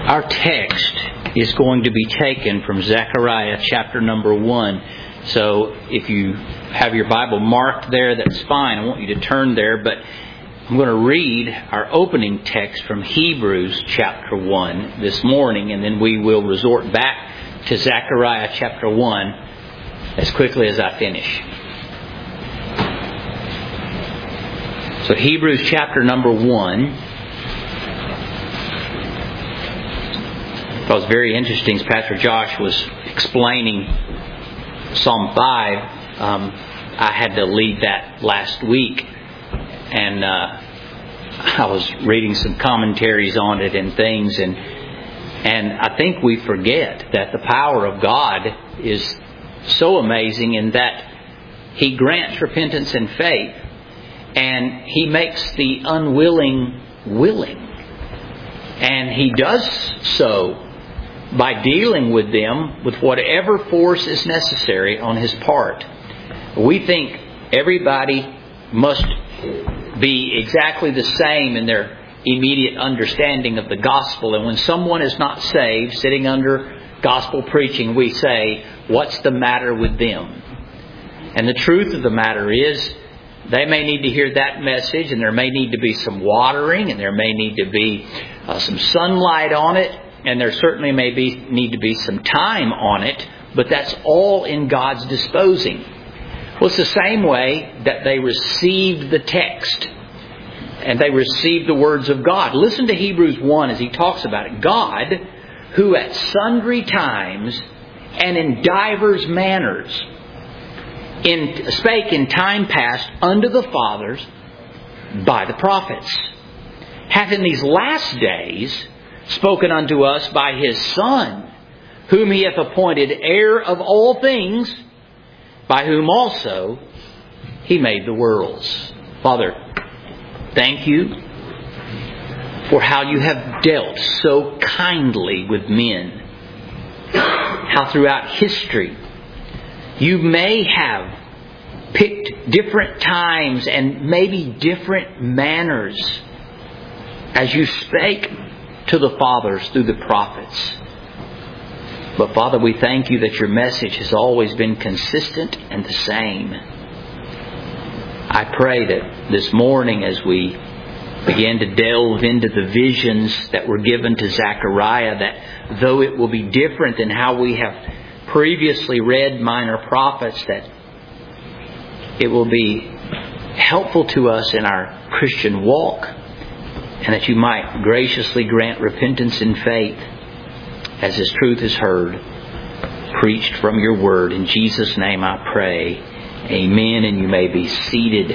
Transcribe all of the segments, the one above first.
Our text is going to be taken from Zechariah chapter number 1. So if you have your Bible marked there, that's fine. I want you to turn there, but I'm going to read our opening text from Hebrews chapter 1 this morning, and then we will resort back to Zechariah chapter 1 as quickly as I finish. So Hebrews chapter number 1. It was very interesting as Pastor Josh was explaining Psalm 5. I had to lead that last week, and I was reading some commentaries on it and things, and I think we forget that the power of God is so amazing in that He grants repentance and faith, and He makes the unwilling willing, and He does so by dealing with them with whatever force is necessary on His part. We think everybody must be exactly the same in their immediate understanding of the gospel. And when someone is not saved, sitting under gospel preaching, we say, what's the matter with them? And the truth of the matter is, they may need to hear that message, and there may need to be some watering, and there may need to be some sunlight on it, and there certainly need to be some time on it, but that's all in God's disposing. Well, it's the same way that they received the text and they received the words of God. Listen to Hebrews 1 as he talks about it. God, who at sundry times and in divers manners spake in time past unto the fathers by the prophets, hath in these last days spoken unto us by His Son, whom He hath appointed heir of all things, by whom also He made the worlds. Father, thank You for how You have dealt so kindly with men. How throughout history You may have picked different times and maybe different manners as You spake to the fathers through the prophets. But Father, we thank You that Your message has always been consistent and the same. I pray that this morning as we begin to delve into the visions that were given to Zechariah, that though it will be different than how we have previously read minor prophets, that it will be helpful to us in our Christian walk, and that You might graciously grant repentance and faith as His truth is heard, preached from Your Word. In Jesus' name I pray. Amen. And you may be seated.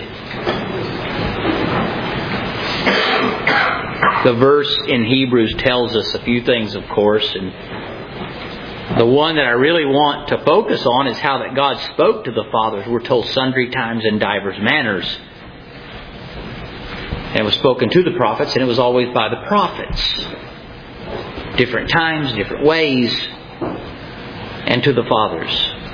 The verse in Hebrews tells us a few things, of course, and the one that I really want to focus on is how that God spoke to the fathers. We're told sundry times in divers manners. And it was spoken to the prophets, and it was always by the prophets. Different times, different ways, and to the fathers.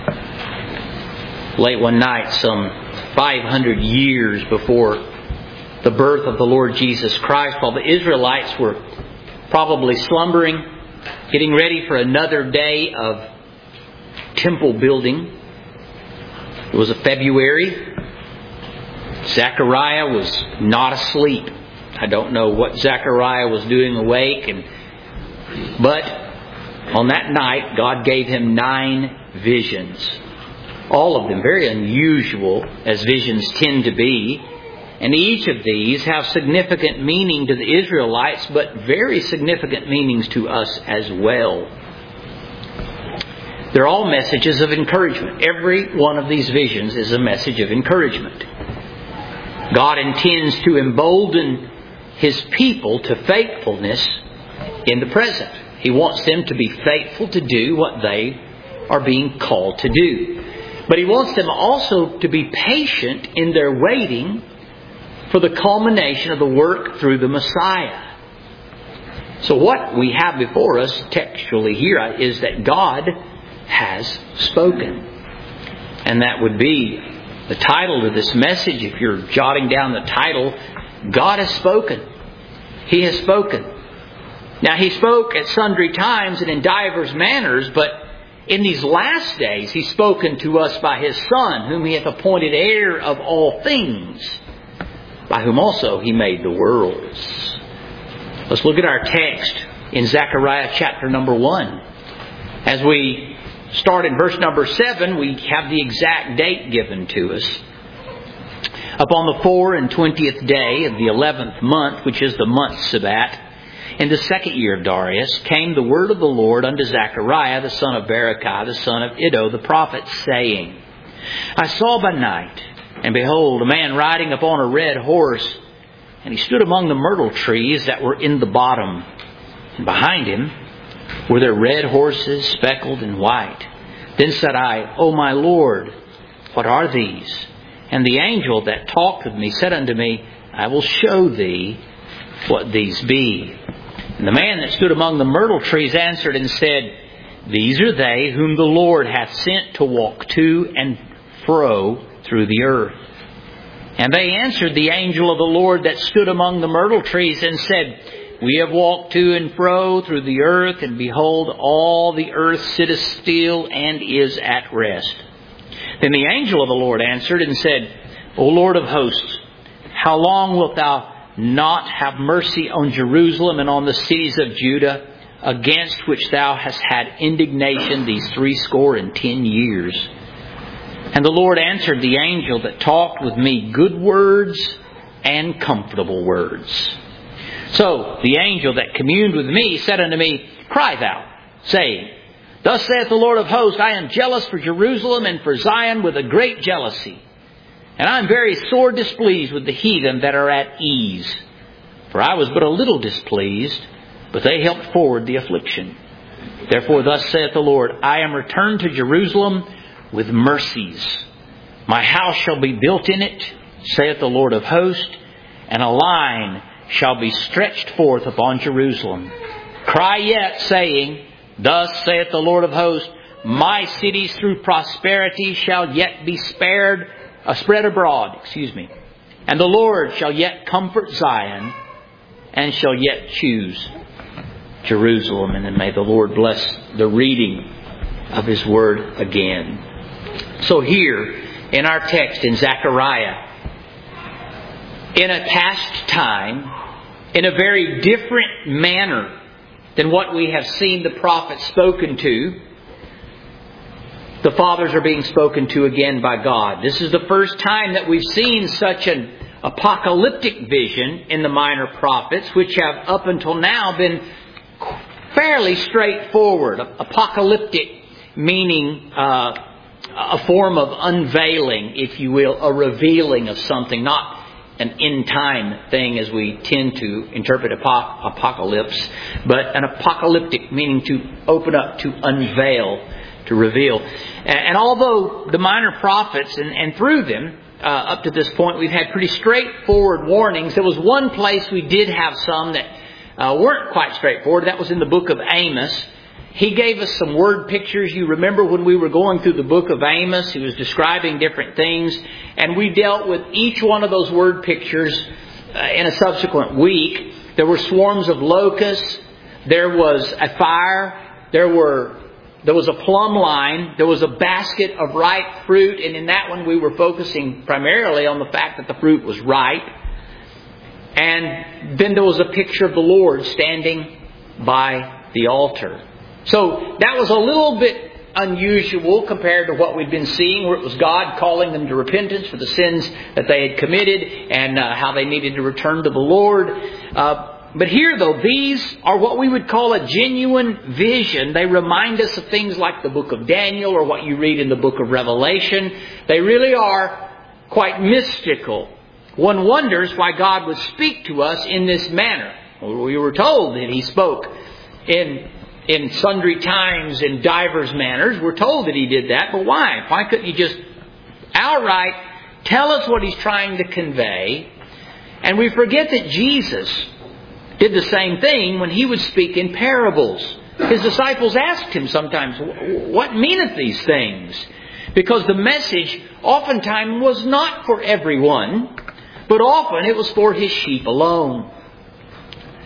Late one night, some 500 years before the birth of the Lord Jesus Christ, while the Israelites were probably slumbering, getting ready for another day of temple building. It was a February. Zechariah was not asleep. I don't know what Zechariah was doing awake, but on that night God gave him 9 visions. All of them very unusual, as visions tend to be. And each of these have significant meaning to the Israelites, but very significant meanings to us as well. They're all messages of encouragement. Every one of these visions is a message of encouragement. God intends to embolden His people to faithfulness in the present. He wants them to be faithful to do what they are being called to do. But He wants them also to be patient in their waiting for the culmination of the work through the Messiah. So what we have before us textually here is that God has spoken. And that would be the title of this message. If you're jotting down the title, God has spoken. He has spoken. Now He spoke at sundry times and in divers manners, but in these last days He's spoken to us by His Son, whom He hath appointed heir of all things, by whom also He made the worlds. Let's look at our text in Zechariah chapter number 1. As we start in verse number 7, we have the exact date given to us. Upon the 24th day of the 11th month, which is the month Sabat, in the 2nd year of Darius, came the word of the Lord unto Zechariah, the son of Berechiah, the son of Iddo, the prophet, saying, I saw by night, and behold, a man riding upon a red horse, and he stood among the myrtle trees that were in the bottom. And behind him were there red horses, speckled and white. Then said I, O my Lord, what are these? And the angel that talked with me said unto me, I will show thee what these be. And the man that stood among the myrtle trees answered and said, These are they whom the Lord hath sent to walk to and fro through the earth. And they answered the angel of the Lord that stood among the myrtle trees and said, We have walked to and fro through the earth, and behold, all the earth sitteth still and is at rest. Then the angel of the Lord answered and said, O Lord of hosts, how long wilt thou not have mercy on Jerusalem and on the cities of Judah, against which thou hast had indignation these 70 years? And the Lord answered the angel that talked with me good words and comfortable words. So the angel that communed with me said unto me, Cry thou, saying, Thus saith the Lord of hosts, I am jealous for Jerusalem and for Zion with a great jealousy. And I am very sore displeased with the heathen that are at ease. For I was but a little displeased, but they helped forward the affliction. Therefore thus saith the Lord, I am returned to Jerusalem with mercies. My house shall be built in it, saith the Lord of hosts, and a line shall be stretched forth upon Jerusalem. Cry yet, saying, Thus saith the Lord of hosts, My cities through prosperity shall yet be spread abroad. And the Lord shall yet comfort Zion, and shall yet choose Jerusalem. And then may the Lord bless the reading of His Word again. So here in our text in Zechariah, in a past time, in a very different manner than what we have seen the prophets spoken to, the fathers are being spoken to again by God. This is the first time that we've seen such an apocalyptic vision in the minor prophets, which have up until now been fairly straightforward. Apocalyptic meaning a form of unveiling, if you will, a revealing of something, not an end-time thing as we tend to interpret apocalypse, but an apocalyptic meaning to open up, to unveil, to reveal. And although the minor prophets, and through them, up to this point, we've had pretty straightforward warnings. There was one place we did have some that weren't quite straightforward. That was in the book of Amos. He gave us some word pictures. You remember when we were going through the book of Amos, he was describing different things. And we dealt with each one of those word pictures in a subsequent week. There were swarms of locusts. There was a fire. There was a plumb line. There was a basket of ripe fruit. And in that one we were focusing primarily on the fact that the fruit was ripe. And then there was a picture of the Lord standing by the altar. So that was a little bit unusual compared to what we'd been seeing, where it was God calling them to repentance for the sins that they had committed and how they needed to return to the Lord. But here, though, these are what we would call a genuine vision. They remind us of things like the book of Daniel or what you read in the book of Revelation. They really are quite mystical. One wonders why God would speak to us in this manner. Well, we were told that He spoke in sundry times, in divers manners. We're told that He did that, but why? Why couldn't He just outright tell us what He's trying to convey? And we forget that Jesus did the same thing when He would speak in parables. His disciples asked Him sometimes, what meaneth these things? Because the message oftentimes was not for everyone, but often it was for His sheep alone.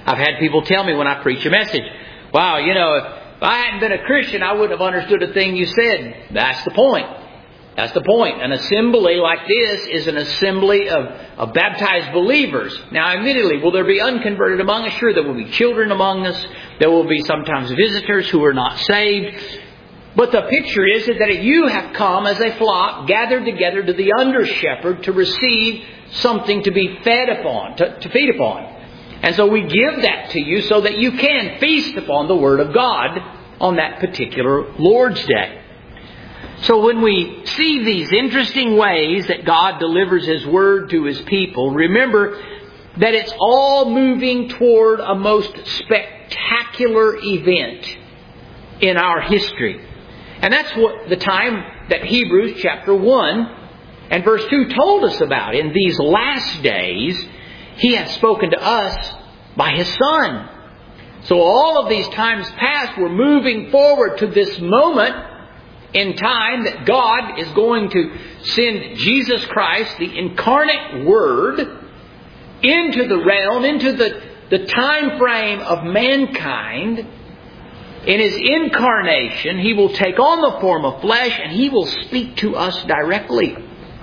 I've had people tell me when I preach a message, wow, if I hadn't been a Christian, I wouldn't have understood a thing you said. That's the point. That's the point. An assembly like this is an assembly of baptized believers. Now, admittedly, will there be unconverted among us? Sure, there will be children among us. There will be sometimes visitors who are not saved. But the picture is that you have come as a flock, gathered together to the under-shepherd to receive something to be fed upon, to feed upon. And so we give that to you so that you can feast upon the Word of God on that particular Lord's Day. So when we see these interesting ways that God delivers His Word to His people, remember that it's all moving toward a most spectacular event in our history. And that's what the time that Hebrews chapter 1 and verse 2 told us about. In these last days, He hath spoken to us by His Son. So all of these times past, we're moving forward to this moment in time that God is going to send Jesus Christ, the incarnate Word, into the realm, into the time frame of mankind. In His incarnation, He will take on the form of flesh and He will speak to us directly.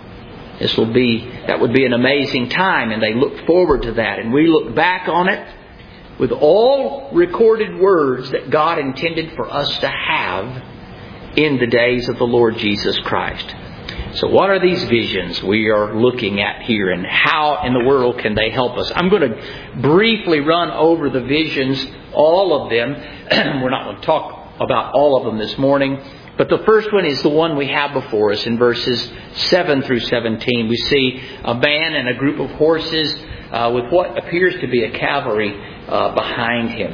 That would be an amazing time, and they look forward to that. And we look back on it with all recorded words that God intended for us to have in the days of the Lord Jesus Christ. So what are these visions we are looking at here, and how in the world can they help us? I'm going to briefly run over the visions, all of them. We're not going to talk about all of them this morning. But the first one is the one we have before us in verses 7 through 17. We see a man and a group of horses with what appears to be a cavalry behind him.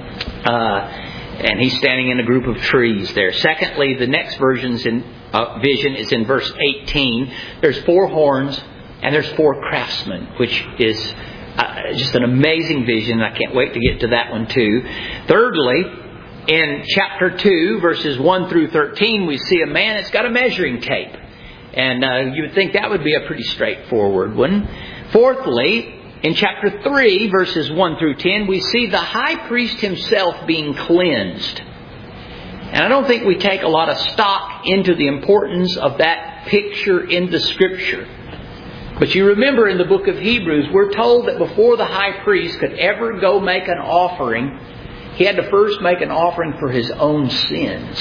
And he's standing in a group of trees there. Secondly, the next vision is in verse 18. There's 4 horns and there's 4 craftsmen, which is just an amazing vision. I can't wait to get to that one too. Thirdly, in chapter 2, verses 1 through 13, we see a man that's got a measuring tape. And you would think that would be a pretty straightforward one. Fourthly, in chapter 3, verses 1 through 10, we see the high priest himself being cleansed. And I don't think we take a lot of stock into the importance of that picture in the Scripture. But you remember in the book of Hebrews, we're told that before the high priest could ever go make an offering, he had to first make an offering for his own sins.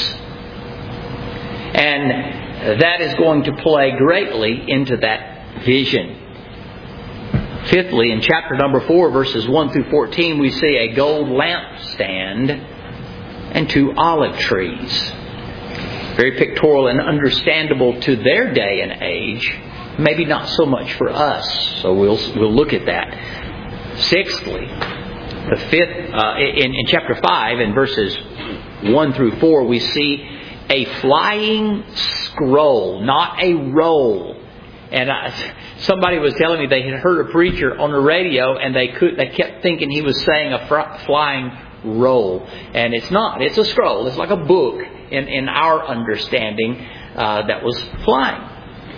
And that is going to play greatly into that vision. Fifthly, in chapter number 4, verses 1 through 14, we see a gold lampstand and 2 olive trees. Very pictorial and understandable to their day and age. Maybe not so much for us. So we'll look at that. Sixthly, the fifth in chapter 5, in verses 1 through 4, we see a flying scroll, not a roll. And somebody was telling me they had heard a preacher on the radio, and they kept thinking he was saying a flying roll, and it's not. It's a scroll. It's like a book in our understanding that was flying.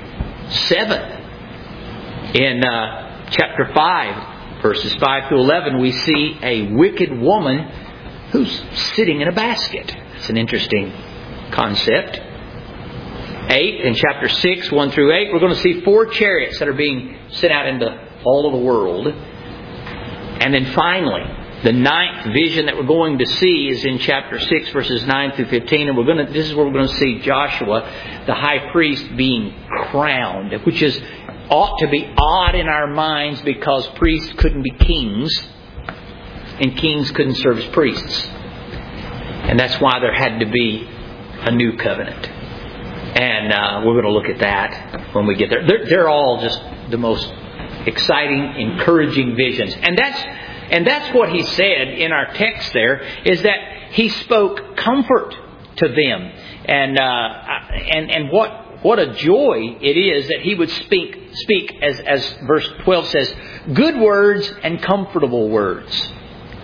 Seventh, in chapter 5, verses 5 through 11, we see a wicked woman who's sitting in a basket. It's an interesting concept. 8, in chapter 6, 1 through 8, we're going to see 4 chariots that are being sent out into all of the world. And then finally, the 9th vision that we're going to see is in chapter 6, verses 9 through 15. And this is where we're going to see Joshua, the high priest, being crowned, which ought to be odd in our minds because priests couldn't be kings and kings couldn't serve as priests. And that's why there had to be a new covenant. And we're going to look at that when we get there. They're all just the most exciting, encouraging visions. And that's what he said in our text there, is that he spoke comfort to them. And what a joy it is that he would speak as verse 12 says, good words and comfortable words.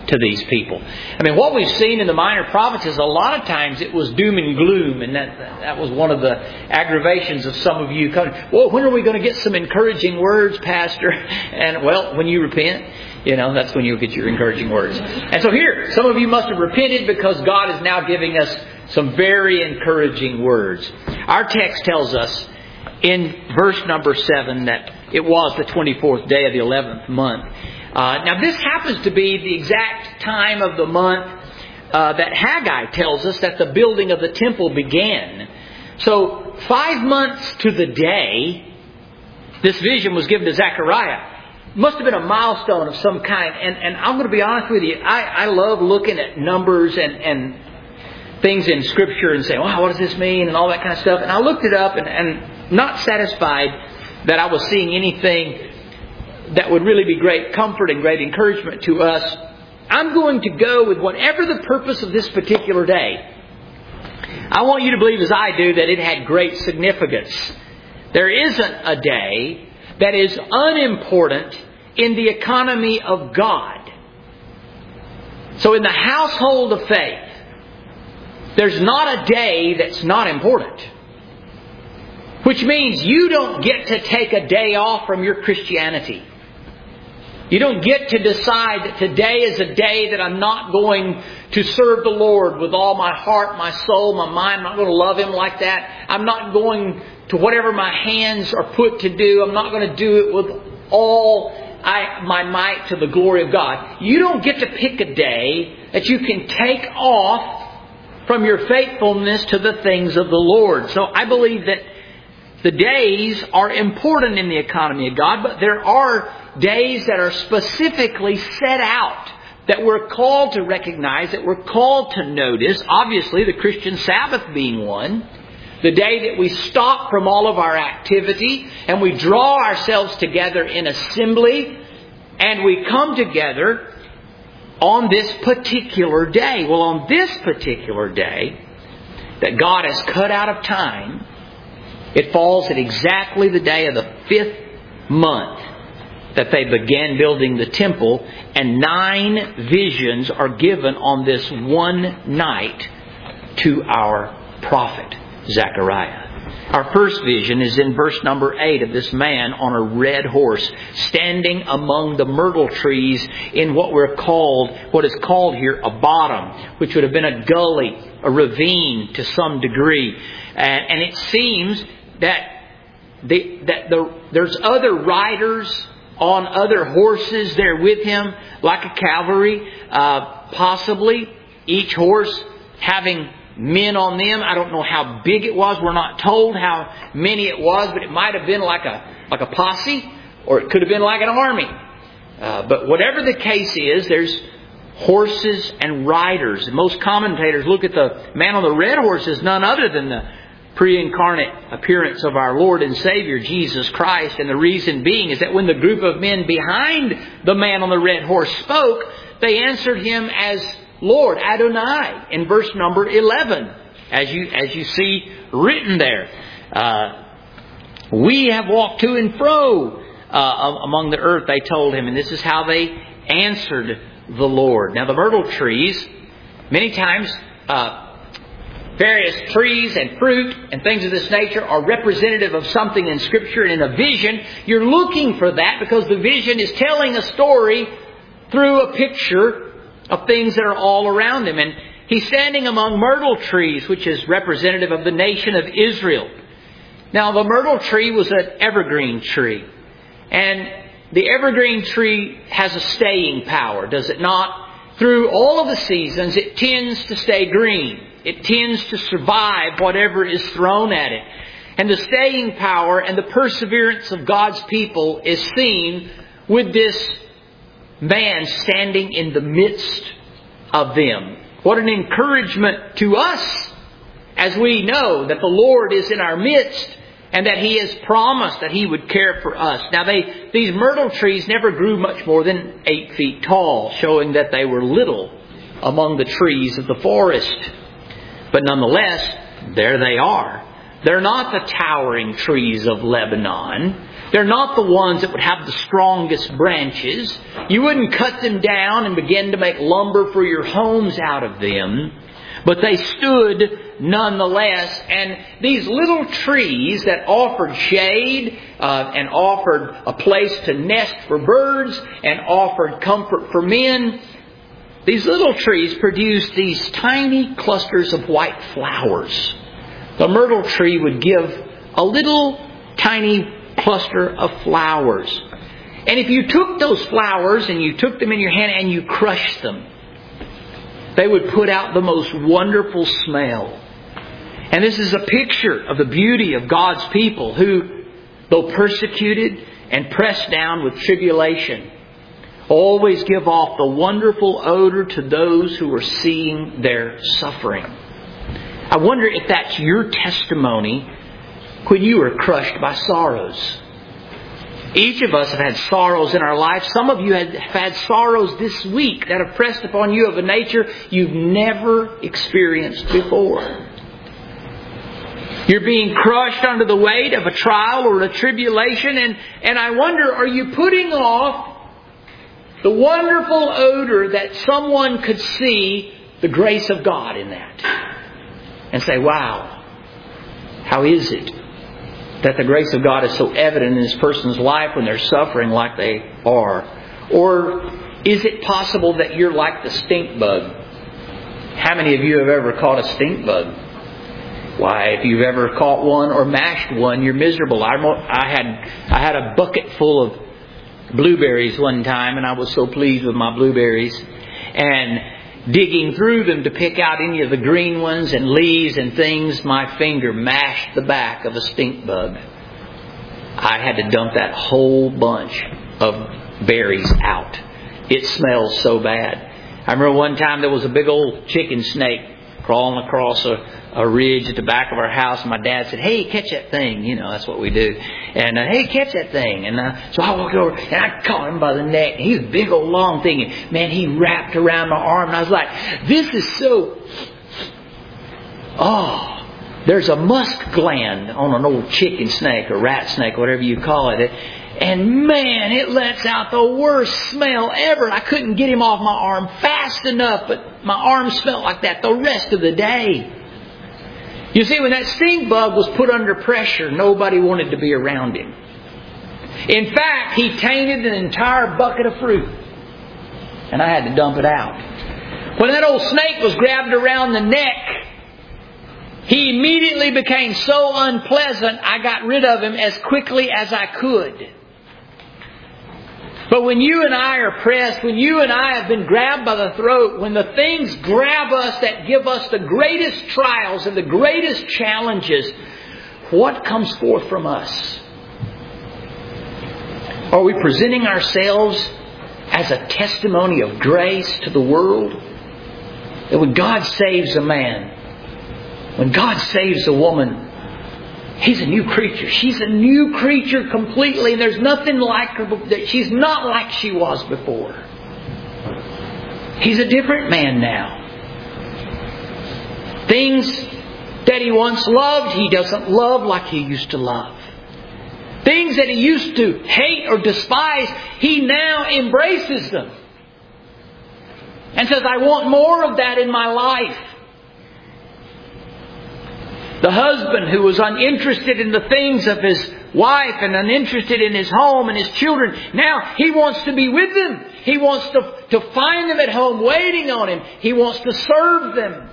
to these people. I mean, what we've seen in the minor prophets is a lot of times it was doom and gloom, and that was one of the aggravations of some of you coming, well, when are we going to get some encouraging words, Pastor? And, well, when you repent, that's when you'll get your encouraging words. And so here, some of you must have repented because God is now giving us some very encouraging words. Our text tells us in verse number 7 that it was the 24th day of the 11th month. Now this happens to be the exact time of the month that Haggai tells us that the building of the temple began. So 5 months to the day, this vision was given to Zechariah. Must have been a milestone of some kind. And I'm going to be honest with you, I love looking at numbers and things in Scripture and saying, wow, what does this mean? And all that kind of stuff. And I looked it up and not satisfied that I was seeing anything that would really be great comfort and great encouragement to us. I'm going to go with whatever the purpose of this particular day. I want you to believe as I do that it had great significance. There isn't a day that is unimportant in the economy of God. So in the household of faith, there's not a day that's not important. Which means you don't get to take a day off from your Christianity. You don't get to decide that today is a day that I'm not going to serve the Lord with all my heart, my soul, my mind. I'm not going to love Him like that. I'm not going to whatever my hands are put to do. I'm not going to do it with all my might to the glory of God. You don't get to pick a day that you can take off from your faithfulness to the things of the Lord. So I believe that the days are important in the economy of God, but there are days that are specifically set out that we're called to recognize, that we're called to notice. Obviously, the Christian Sabbath being one. The day that we stop from all of our activity and we draw ourselves together in assembly and we come together on this particular day. Well, on this particular day that God has cut out of time, it falls at exactly the day of the 5th month that they began building the temple, and 9 visions are given on this one night to our prophet, Zechariah. Our first vision is in verse number 8 of this man on a red horse standing among the myrtle trees in what is called here a bottom, which would have been a gully, a ravine to some degree. And it seems that there's other riders on other horses there with him, like a cavalry, possibly each horse having men on them. I don't know how big it was. We're not told how many it was, but it might have been like a posse, or it could have been like an army. But whatever the case is, there's horses and riders. And most commentators look at the man on the red horse as none other than the pre-incarnate appearance of our Lord and Savior, Jesus Christ. And the reason being is that when the group of men behind the man on the red horse spoke, they answered him as Lord, Adonai, in verse number 11, as you see written there. We have walked to and fro among the earth, they told him. And this is how they answered the Lord. Now the myrtle trees, many times various trees and fruit and things of this nature are representative of something in Scripture. And in a vision, you're looking for that because the vision is telling a story through a picture of things that are all around him. And he's standing among myrtle trees, which is representative of the nation of Israel. Now, the myrtle tree was an evergreen tree. And the evergreen tree has a staying power, does it not? Through all of the seasons, it tends to stay green. It tends to survive whatever is thrown at it. And the staying power and the perseverance of God's people is seen with this man standing in the midst of them. What an encouragement to us as we know that the Lord is in our midst and that He has promised that He would care for us. Now these myrtle trees never grew much more than 8 feet tall, showing that they were little among the trees of the forest. But nonetheless, there they are. They're not the towering trees of Lebanon. They're not the ones that would have the strongest branches. You wouldn't cut them down and begin to make lumber for your homes out of them. But they stood nonetheless. And these little trees that offered shade and offered a place to nest for birds and offered comfort for men, these little trees produced these tiny clusters of white flowers. The myrtle tree would give a little tiny cluster of flowers. And if you took those flowers and you took them in your hand and you crushed them, they would put out the most wonderful smell. And this is a picture of the beauty of God's people who, though persecuted and pressed down with tribulation, always give off the wonderful odor to those who are seeing their suffering. I wonder if that's your testimony when you were crushed by sorrows. Each of us have had sorrows in our life. Some of you have had sorrows this week that have pressed upon you of a nature you've never experienced before. You're being crushed under the weight of a trial or a tribulation. And I wonder, are you putting off the wonderful odor that someone could see the grace of God in that? And say, wow, how is it that the grace of God is so evident in this person's life when they're suffering like they are? Or is it possible that you're like the stink bug? How many of you have ever caught a stink bug? Why, if you've ever caught one or mashed one, you're miserable. I had a bucket full of blueberries one time, and I was so pleased with my blueberries. And digging through them to pick out any of the green ones and leaves and things, my finger mashed the back of a stink bug. I had to dump that whole bunch of berries out. It smells so bad. I remember one time there was a big old chicken snake crawling across a ridge at the back of our house. And my dad said, hey, catch that thing. You know, that's what we do. And, hey, catch that thing. And so I walked over and I caught him by the neck. He was a big old long thing. And, man, he wrapped around my arm. And I was like, this is so... Oh, there's a musk gland on an old chicken snake or rat snake, whatever you call it. And, man, it lets out the worst smell ever. I couldn't get him off my arm fast enough, but my arm smelled like that the rest of the day. You see, when that stink bug was put under pressure, nobody wanted to be around him. In fact, he tainted an entire bucket of fruit. And I had to dump it out. When that old snake was grabbed around the neck, he immediately became so unpleasant, I got rid of him as quickly as I could. But when you and I are pressed, when you and I have been grabbed by the throat, when the things grab us that give us the greatest trials and the greatest challenges, what comes forth from us? Are we presenting ourselves as a testimony of grace to the world? That when God saves a man, when God saves a woman, He's a new creature. She's a new creature completely. And there's nothing like her. She's not like she was before. He's a different man now. Things that he once loved, he doesn't love like he used to love. Things that he used to hate or despise, he now embraces them. And says, I want more of that in my life. The husband who was uninterested in the things of his wife and uninterested in his home and his children, now he wants to be with them. He wants to find them at home waiting on him. He wants to serve them.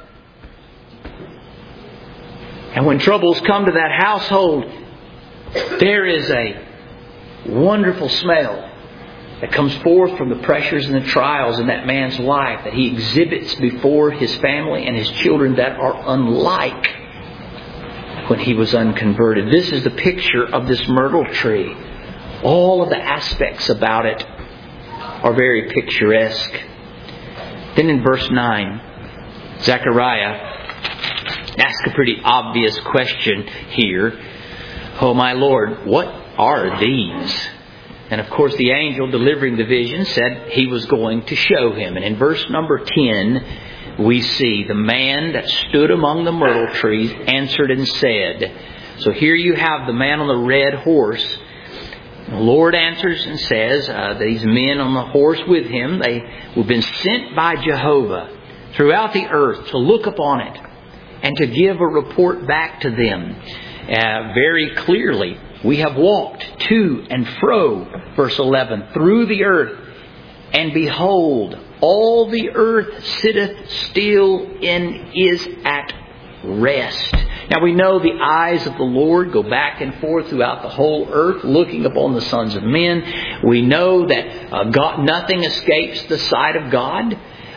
And when troubles come to that household, there is a wonderful smell that comes forth from the pressures and the trials in that man's life that he exhibits before his family and his children that are unlike when he was unconverted. This is the picture of this myrtle tree. All of the aspects about it are very picturesque. Then in verse 9, Zechariah asks a pretty obvious question here. Oh my Lord, what are these? And of course the angel delivering the vision said he was going to show him. And in verse number 10, we see the man that stood among the myrtle trees answered and said. So here you have the man on the red horse The Lord answers and says, these men on the horse with him, they have been sent by Jehovah throughout the earth to look upon it and to give a report back to them. Very clearly, we have walked to and fro, verse 11, through the earth, and behold, all the earth sitteth still and is at rest. Now we know the eyes of the Lord go back and forth throughout the whole earth, looking upon the sons of men. We know that nothing escapes the sight of God.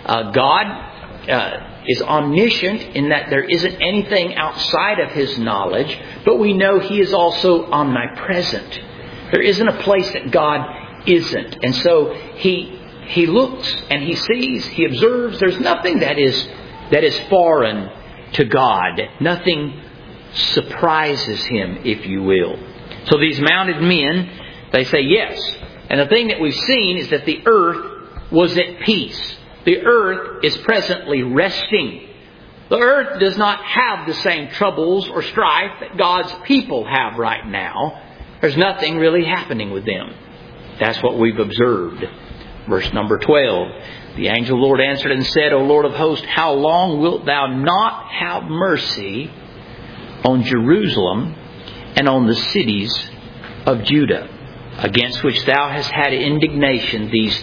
God is omniscient in that there isn't anything outside of His knowledge, but we know He is also omnipresent. There isn't a place that God isn't. And so He looks and He sees, He observes. There's nothing that is foreign to God. Nothing surprises Him, if you will. So these mounted men, they say yes. And the thing that we've seen is that the earth was at peace. The earth is presently resting. The earth does not have the same troubles or strife that God's people have right now. There's nothing really happening with them. That's what we've observed. Verse number 12. The angel of the Lord answered and said, O Lord of hosts, how long wilt thou not have mercy on Jerusalem and on the cities of Judah, against which thou hast had indignation these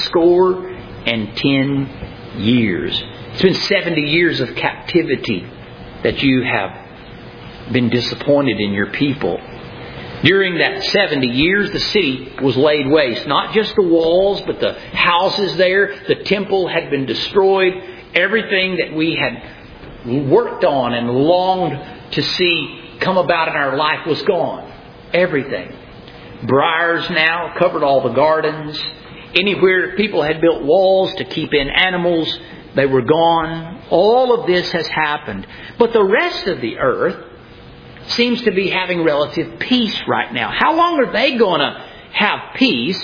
70 years? It's been 70 years of captivity that you have been disappointed in your people. During that 70 years, the city was laid waste. Not just the walls, but the houses there. The temple had been destroyed. Everything that we had worked on and longed to see come about in our life was gone. Everything. Briars now covered all the gardens. Anywhere people had built walls to keep in animals, they were gone. All of this has happened. But the rest of the earth seems to be having relative peace right now. How long are they going to have peace?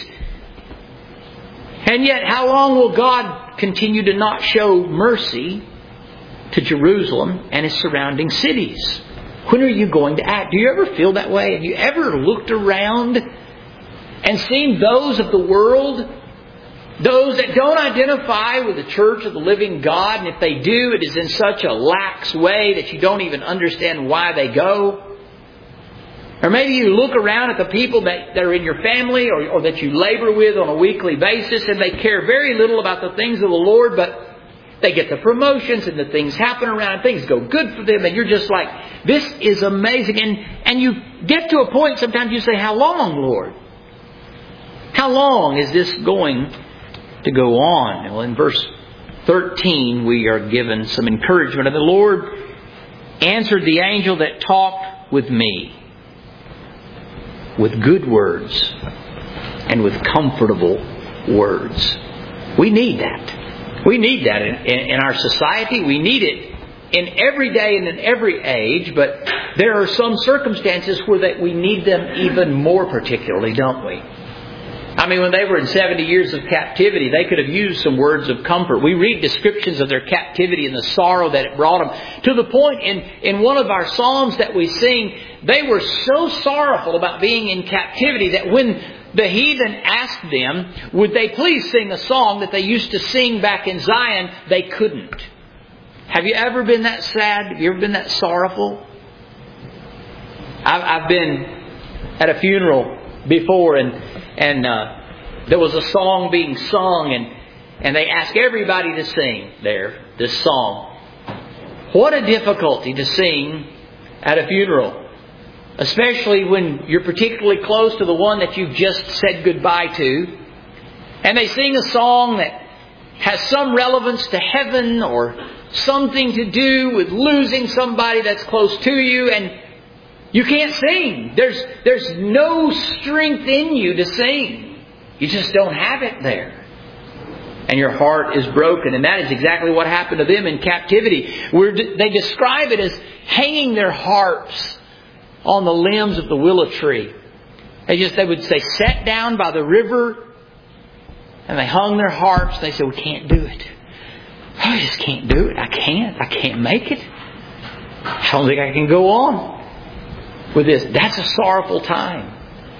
And yet, how long will God continue to not show mercy to Jerusalem and its surrounding cities? When are you going to act? Do you ever feel that way? Have you ever looked around and seen those of the world, those that don't identify with the church of the living God, and if they do, it is in such a lax way that you don't even understand why they go? Or maybe you look around at the people that are in your family or that you labor with on a weekly basis, and they care very little about the things of the Lord, but they get the promotions and the things happen around, things go good for them, and you're just like, this is amazing. And you get to a point, sometimes you say, how long, Lord? How long is this going to go on? Well, in verse 13, we are given some encouragement. And the Lord answered the angel that talked with me with good words and with comfortable words. We need that. We need that in our society. We need it in every day and in every age. But there are some circumstances where we need them even more particularly, don't we? I mean, when they were in 70 years of captivity, they could have used some words of comfort. We read descriptions of their captivity and the sorrow that it brought them. To the point in one of our psalms that we sing, they were so sorrowful about being in captivity that when the heathen asked them, would they please sing a song that they used to sing back in Zion, they couldn't. Have you ever been that sad? Have you ever been that sorrowful? I've been at a funeral before, and there was a song being sung, and they asked everybody to sing there this song. What a difficulty to sing at a funeral, especially when you're particularly close to the one that you've just said goodbye to. And they sing a song that has some relevance to heaven or something to do with losing somebody that's close to you, and you can't sing. There's no strength in you to sing. You just don't have it there. And your heart is broken. And that is exactly what happened to them in captivity. They describe it as hanging their harps on the limbs of the willow tree. They would say, sat down by the river, and they hung their harps. They said, we can't do it. I just can't do it. I can't make it. I don't think I can go on with this. That's a sorrowful time.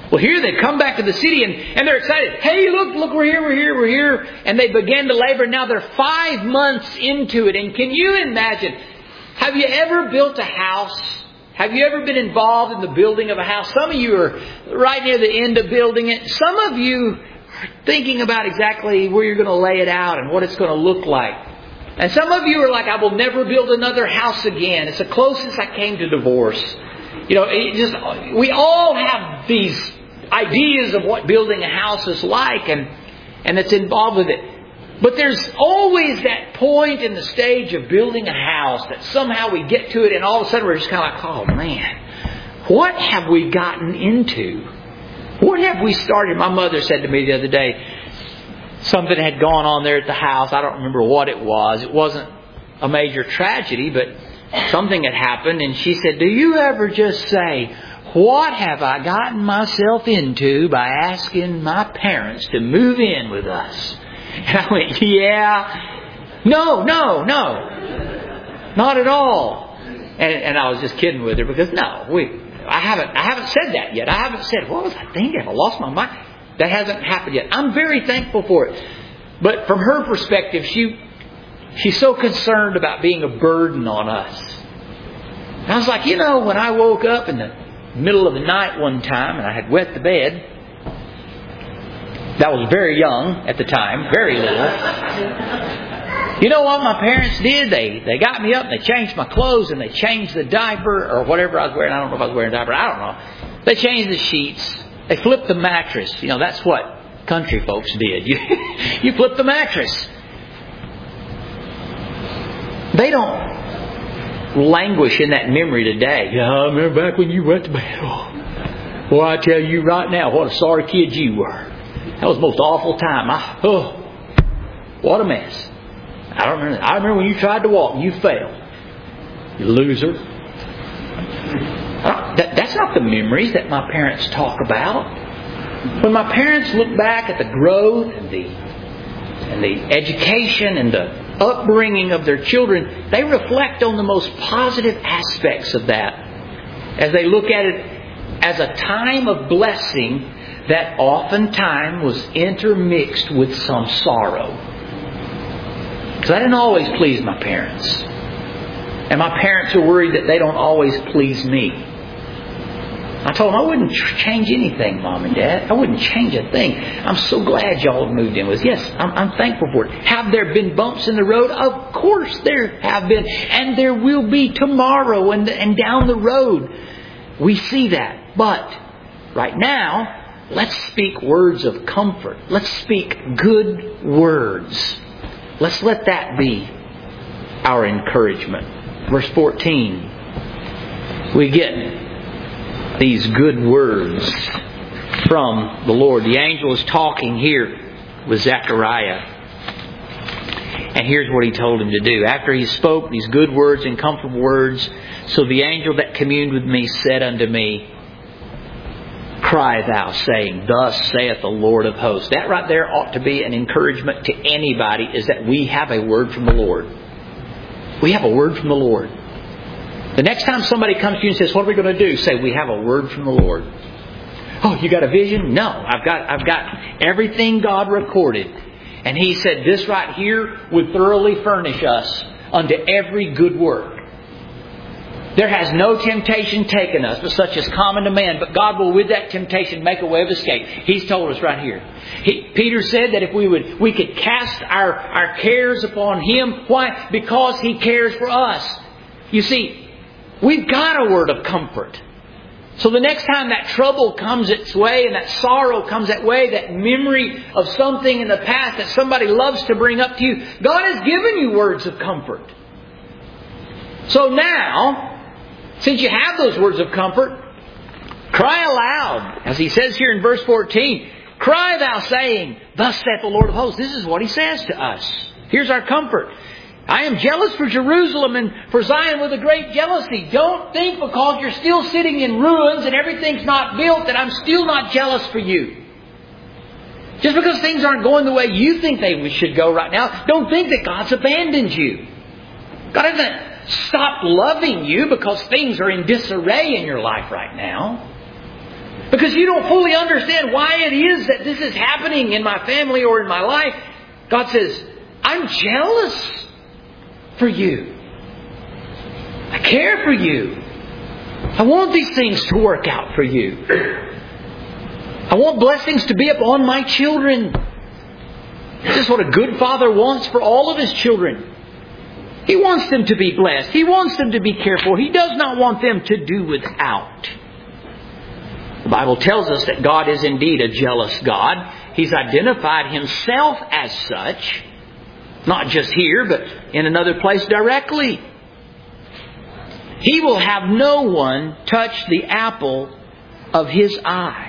Well, here they come back to the city and they're excited. Hey, look, we're here. And they begin to labor. Now they're 5 months into it. And can you imagine, have you ever built a house? Have you ever been involved in the building of a house? Some of you are right near the end of building it. Some of you are thinking about exactly where you're going to lay it out and what it's going to look like. And some of you are like, I will never build another house again. It's the closest I came to divorce. You know, we all have these ideas of what building a house is like and it's involved with it. But there's always that point in the stage of building a house that somehow we get to it and all of a sudden we're just kind of like, oh man, what have we gotten into? What have we started? My mother said to me the other day, something had gone on there at the house. I don't remember what it was. It wasn't a major tragedy, but something had happened. And she said, do you ever just say, what have I gotten myself into by asking my parents to move in with us? And I went, yeah. No. Not at all. And I was just kidding with her because I haven't said that yet. I haven't said, what was I thinking? I lost my mind. That hasn't happened yet. I'm very thankful for it. But from her perspective, she's so concerned about being a burden on us. And I was like, when I woke up in the middle of the night one time and I had wet the bed, that was very young at the time, very little. You know what my parents did? They got me up and they changed my clothes and they changed the diaper or whatever I was wearing. I don't know if I was wearing a diaper. I don't know. They changed the sheets. They flipped the mattress. That's what country folks did. You flip the mattress. They don't languish in that memory today. Yeah, I remember back when you went to bed. Oh, I tell you right now, what a sorry kid you were. That was the most awful time. What a mess. I remember when you tried to walk and you failed. You loser. That's not the memories that my parents talk about. When my parents look back at the growth and the education and the upbringing of their children, they reflect on the most positive aspects of that as they look at it as a time of blessing that oftentimes was intermixed with some sorrow. Because I didn't always please my parents. And my parents are worried that they don't always please me. I told them I wouldn't change anything, Mom and Dad. I wouldn't change a thing. I'm so glad y'all have moved in with us. Yes, I'm thankful for it. Have there been bumps in the road? Of course there have been. And there will be tomorrow and down the road. We see that. But right now, let's speak words of comfort. Let's speak good words. Let's let that be our encouragement. Verse 14. We get these good words from the Lord. The angel is talking here with Zechariah. And here's what he told him to do. After he spoke these good words and comfortable words, so the angel that communed with me said unto me, Cry thou, saying, Thus saith the Lord of hosts. That right there ought to be an encouragement to anybody, is that we have a word from the Lord. We have a word from the Lord. The next time somebody comes to you and says, what are we going to do? Say, we have a word from the Lord. Oh, you got a vision? No, I've got everything God recorded. And He said, this right here would thoroughly furnish us unto every good work. There has no temptation taken us, but such as common to man. But God will with that temptation make a way of escape. He's told us right here. Peter said that if we could cast our cares upon Him. Why? Because He cares for us. You see, we've got a word of comfort. So the next time that trouble comes its way and that sorrow comes that way, that memory of something in the past that somebody loves to bring up to you, God has given you words of comfort. So now, since you have those words of comfort, cry aloud. As He says here in verse 14, Cry thou, saying, Thus saith the Lord of hosts. This is what He says to us. Here's our comfort. I am jealous for Jerusalem and for Zion with a great jealousy. Don't think because you're still sitting in ruins and everything's not built that I'm still not jealous for you. Just because things aren't going the way you think they should go right now, don't think that God's abandoned you. God hasn't stopped loving you because things are in disarray in your life right now. because you don't fully understand why it is that this is happening in my family or in my life. God says, I'm jealous for you. I care for you. I want these things to work out for you. I want blessings to be upon my children. This is what a good father wants for all of his children. He wants them to be blessed. He wants them to be cared for. He does not want them to do without. The Bible tells us that God is indeed a jealous God. He's identified Himself as such. Not just here, but in another place directly. He will have no one touch the apple of His eye.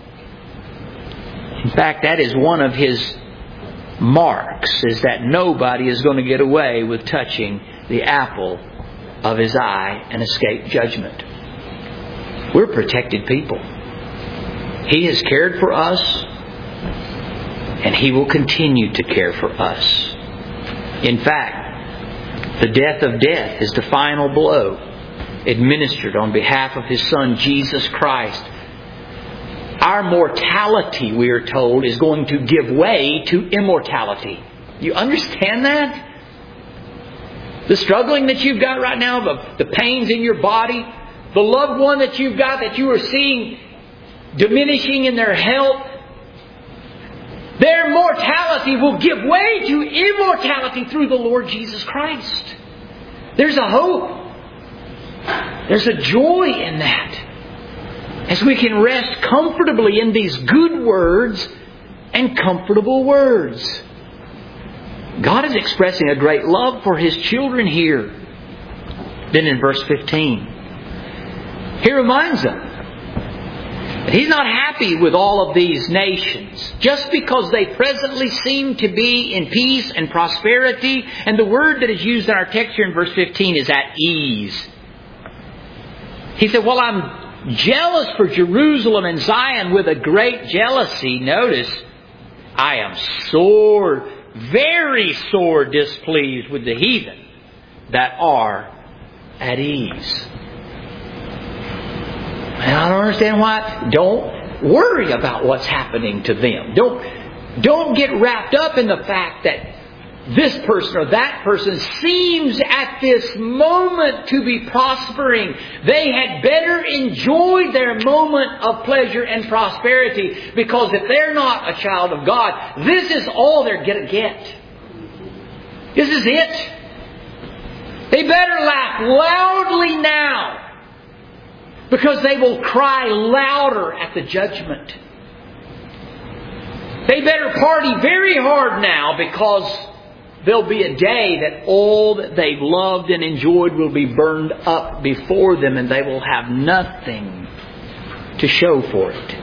In fact, that is one of His marks, is that nobody is going to get away with touching the apple of His eye and escape judgment. We're protected people. He has cared for us, and He will continue to care for us. In fact, the death of death is the final blow administered on behalf of His Son, Jesus Christ. Our mortality, we are told, is going to give way to immortality. You understand that? The struggling that you've got right now, the pains in your body, the loved one that you've got that you are seeing diminishing in their health, their mortality will give way to immortality through the Lord Jesus Christ. There's a hope. There's a joy in that. As we can rest comfortably in these good words and comfortable words. God is expressing a great love for His children here. Then in verse 15, He reminds them that He's not happy with all of these nations just because they presently seem to be in peace and prosperity. And the word that is used in our text here in verse 15 is at ease. He said, well, I'm jealous for Jerusalem and Zion with a great jealousy. Notice, I am sore, very sore displeased with the heathen that are at ease. And I don't understand why. Don't worry about what's happening to them. Don't get wrapped up in the fact that this person or that person seems at this moment to be prospering. They had better enjoy their moment of pleasure and prosperity, because if they're not a child of God, this is all they're going to get. This is it. They better laugh loudly now, because they will cry louder at the judgment. They better party very hard now, because there'll be a day that all that they've loved and enjoyed will be burned up before them, and they will have nothing to show for it.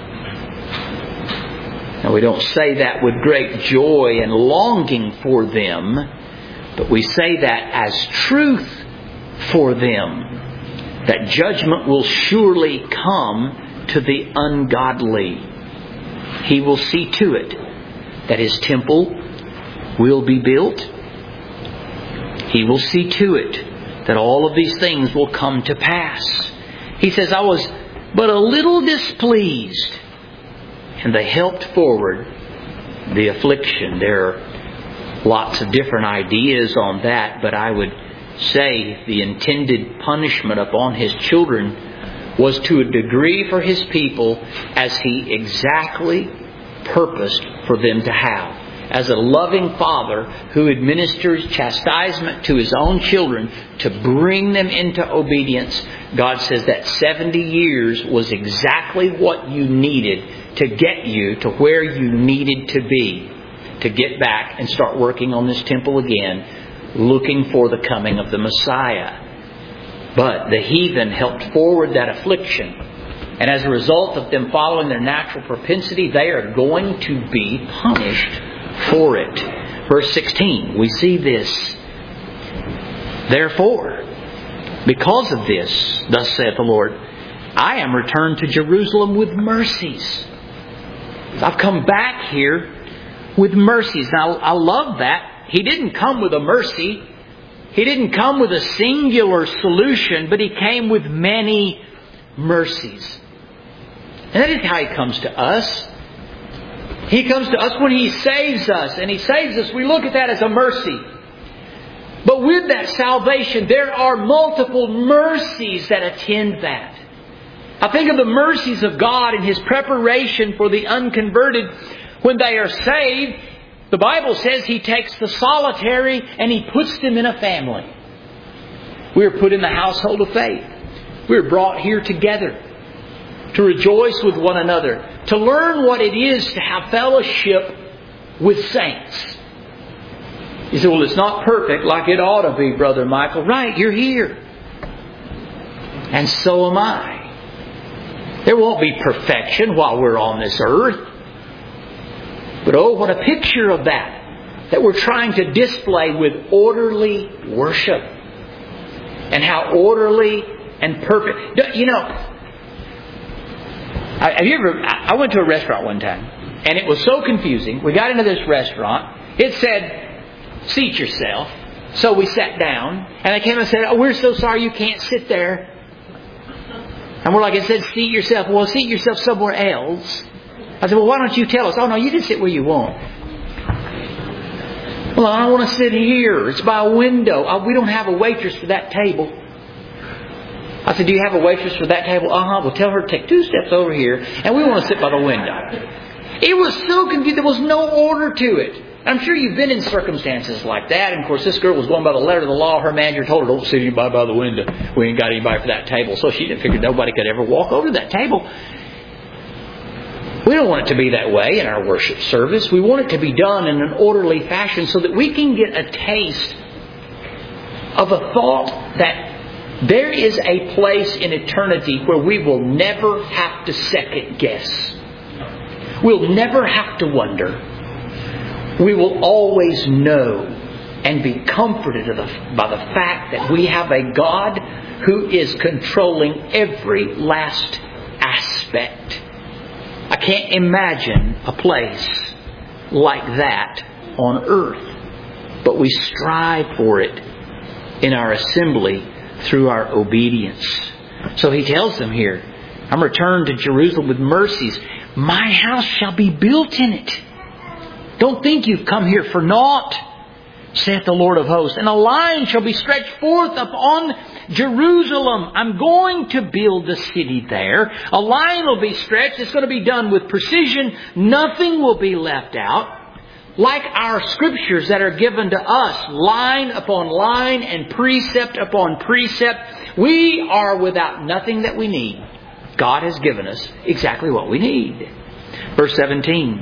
Now, we don't say that with great joy and longing for them, but we say that as truth for them, that judgment will surely come to the ungodly. He will see to it that His temple will be built. He will see to it that all of these things will come to pass. He says, I was but a little displeased. And they helped forward the affliction. There are lots of different ideas on that, but I would say the intended punishment upon His children was to a degree for His people as He exactly purposed for them to have. As a loving Father who administers chastisement to His own children to bring them into obedience, God says that 70 years was exactly what you needed to get you to where you needed to be, to get back and start working on this temple again, looking for the coming of the Messiah. But the heathen helped forward that affliction. And as a result of them following their natural propensity, they are going to be punished for it. Verse 16, we see this. Therefore, because of this, thus saith the Lord, I am returned to Jerusalem with mercies. I've come back here with mercies. Now, I love that. He didn't come with a mercy. He didn't come with a singular solution, but He came with many mercies. And that is how He comes to us. He comes to us when He saves us. And He saves us, we look at that as a mercy. But with that salvation, there are multiple mercies that attend that. I think of the mercies of God in His preparation for the unconverted when they are saved. The Bible says He takes the solitary and He puts them in a family. We are put in the household of faith. We are brought here together to rejoice with one another, to learn what it is to have fellowship with saints. You say, well, it's not perfect like it ought to be, Brother Michael. Right, you're here. And so am I. There won't be perfection while we're on this earth. But oh, what a picture of that we're trying to display with orderly worship. And how orderly and perfect. You know, I went to a restaurant one time, and it was so confusing. We got into this restaurant. It said, seat yourself. So we sat down, and they came and said, oh, we're so sorry you can't sit there. And we're like, it said, seat yourself. Well, seat yourself somewhere else. I said, well, why don't you tell us? Oh, no, you can sit where you want. Well, I don't want to sit here. It's by a window. We don't have a waitress for that table. I said, do you have a waitress for that table? Well, tell her to take 2 steps over here, and we want to sit by the window. It was so confusing. There was no order to it. I'm sure you've been in circumstances like that. And of course, this girl was going by the letter of the law. Her manager told her, don't sit anybody by the window. We ain't got anybody for that table. So she didn't figure nobody could ever walk over that table. We don't want it to be that way in our worship service. We want it to be done in an orderly fashion so that we can get a taste of a thought that there is a place in eternity where we will never have to second guess. We'll never have to wonder. We will always know and be comforted by the fact that we have a God who is controlling every last aspect. I can't imagine a place like that on earth. But we strive for it in our assembly through our obedience. So He tells them here, I'm returned to Jerusalem with mercies. My house shall be built in it. Don't think you've come here for naught, saith the Lord of hosts. And a line shall be stretched forth upon Jerusalem. I'm going to build the city there. A line will be stretched. It's going to be done with precision. Nothing will be left out. Like our scriptures that are given to us, line upon line and precept upon precept, we are without nothing that we need. God has given us exactly what we need. Verse 17.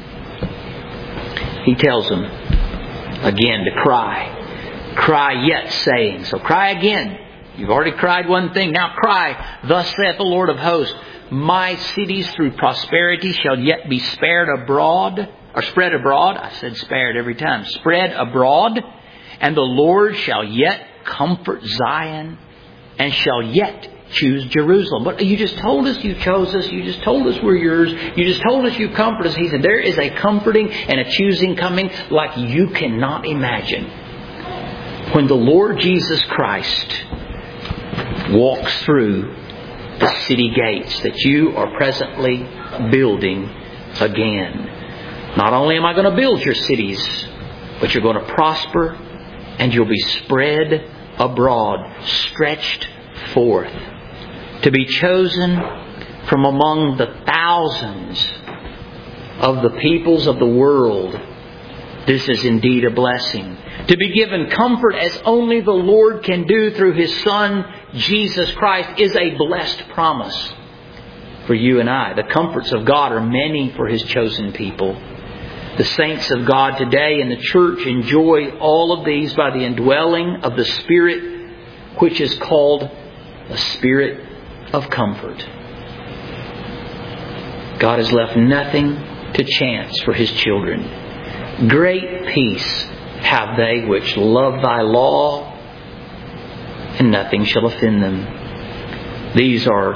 He tells them again to cry. Cry yet, saying. So cry again. You've already cried one thing. Now cry. Thus saith the Lord of hosts. My cities through prosperity shall yet be spared abroad. Or spread abroad. I said spared every time. Spread abroad. And the Lord shall yet comfort Zion. And shall yet choose Jerusalem. But you just told us you chose us. You just told us we're yours. You just told us you comfort us. He said there is a comforting and a choosing coming like you cannot imagine. When the Lord Jesus Christ walks through the city gates that you are presently building again. Not only am I going to build your cities, but you're going to prosper and you'll be spread abroad, stretched forth. To be chosen from among the thousands of the peoples of the world. This is indeed a blessing. To be given comfort as only the Lord can do through His Son, Jesus Christ, is a blessed promise for you and I. The comforts of God are many for His chosen people. The saints of God today in the church enjoy all of these by the indwelling of the Spirit, which is called the Spirit of comfort. God has left nothing to chance for His children. Great peace have they which love Thy law, and nothing shall offend them. These are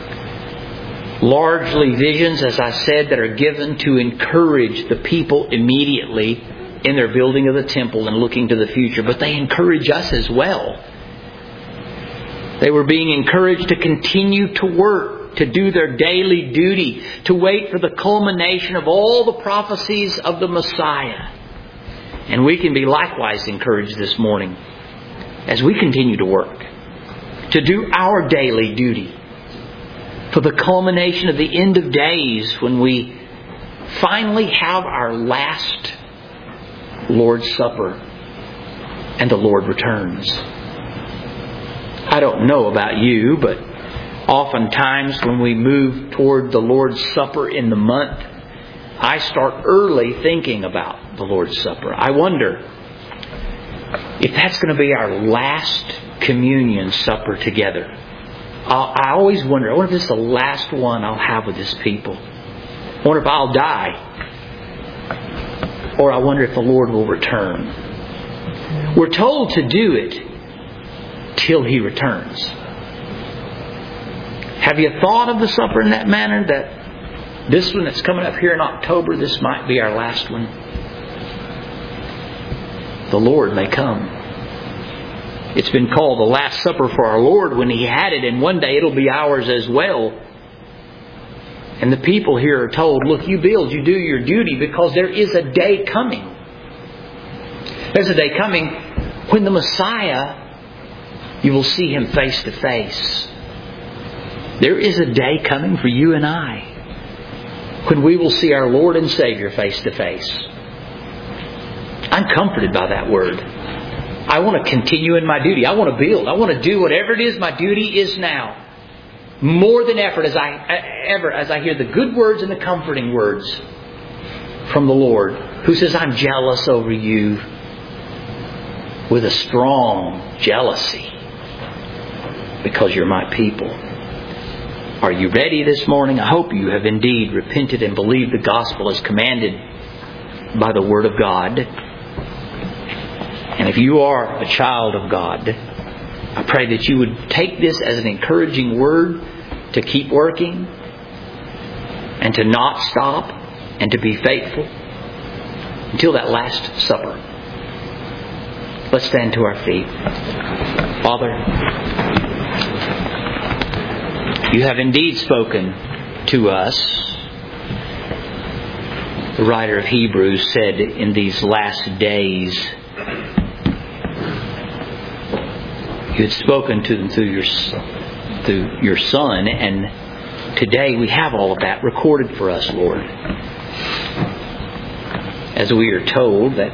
largely visions, as I said, that are given to encourage the people immediately in their building of the temple and looking to the future. But they encourage us as well. They were being encouraged to continue to work to do their daily duty, to wait for the culmination of all the prophecies of the Messiah. And we can be likewise encouraged this morning as we continue to work, to do our daily duty for the culmination of the end of days, when we finally have our last Lord's Supper and the Lord returns. I don't know about you, but oftentimes when we move toward the Lord's Supper in the month, I start early thinking about the Lord's Supper. I wonder if that's going to be our last communion supper together. I always wonder, I wonder if this is the last one I'll have with this people. I wonder if I'll die. Or I wonder if the Lord will return. We're told to do it till He returns. Have you thought of the supper in that manner, that this one that's coming up here in October, this might be our last one? The Lord may come. It's been called the Last Supper for our Lord when He had it, and one day it'll be ours as well. And the people here are told, look, you build, you do your duty, because there is a day coming. There's a day coming when the Messiah, you will see Him face to face. There is a day coming for you and I when we will see our Lord and Savior face to face. I'm comforted by that word. I want to continue in my duty. I want to build. I want to do whatever it is my duty is now. More than ever as I hear the good words and the comforting words from the Lord, who says, I'm jealous over you with a strong jealousy because you're my people. Are you ready this morning? I hope you have indeed repented and believed the gospel as commanded by the Word of God. And if you are a child of God, I pray that you would take this as an encouraging word to keep working and to not stop and to be faithful until that Last Supper. Let's stand to our feet. Father, You have indeed spoken to us. The writer of Hebrews said, in these last days, You had spoken to them through your Son, and today we have all of that recorded for us, Lord. As we are told that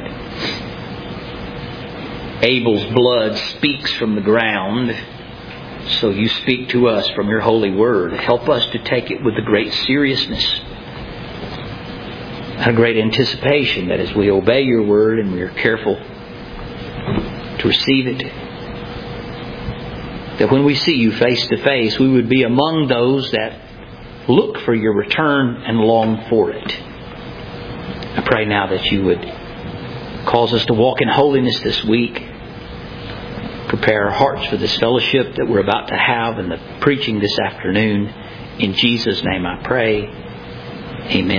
Abel's blood speaks from the ground, so You speak to us from Your holy word. Help us to take it with a great seriousness and a great anticipation that as we obey Your word and we are careful to receive it, that when we see You face to face, we would be among those that look for Your return and long for it. I pray now that You would cause us to walk in holiness this week. Prepare our hearts for this fellowship that we're about to have and the preaching this afternoon. In Jesus' name I pray. Amen.